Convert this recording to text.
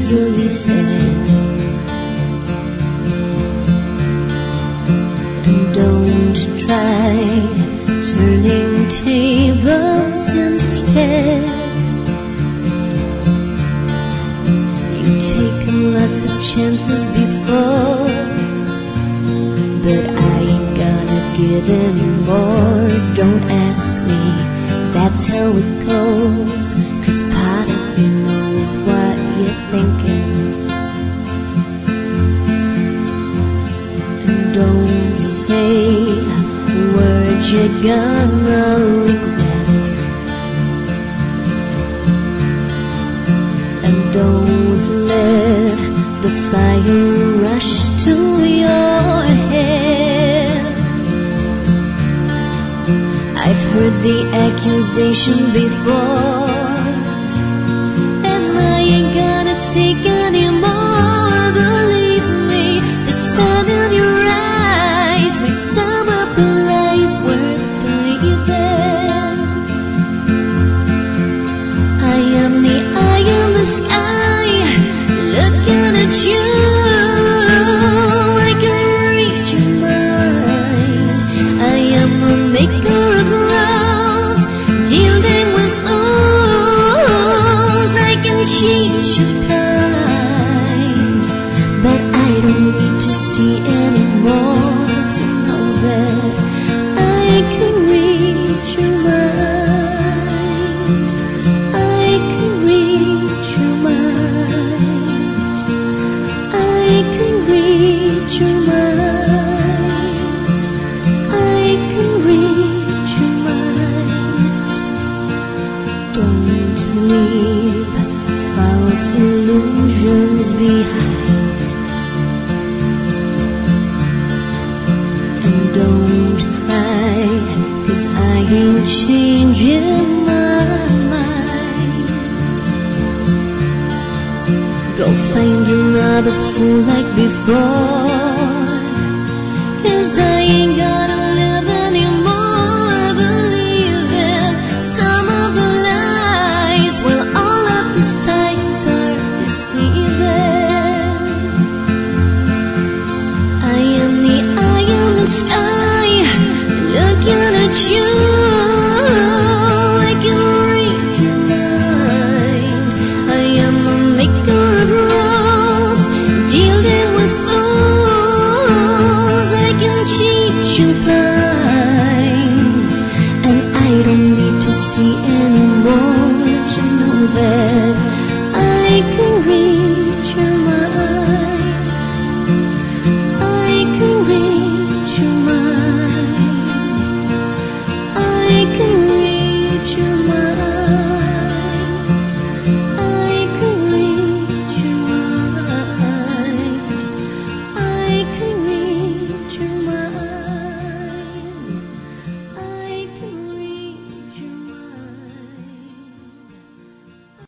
easily said. And don't try turning tables instead. You've taken lots of chances before, but I ain't gonna give anymore. Don't ask me, that's how it goes, 'cause part of me knows what you're thinking. And don't say words you're gonna regret. And don't let the fire rush to your head. I've heard the accusation before, and I ain't gonna take any more. Believe me, the sun in your eyes makes some of the lies worth believing. I am the eye in the sky, looking at you. I can read your mind. I am the maker of rules, dealing with fools. I can change your kind, but I don't need to see anymore to know that I can read your mind. I can read your mind. I can read your mind. I can read your mind. Don't leave false illusions behind. And don't cry, 'cause I ain't changing my mind. Go find another fool like before, 'cause I ain't got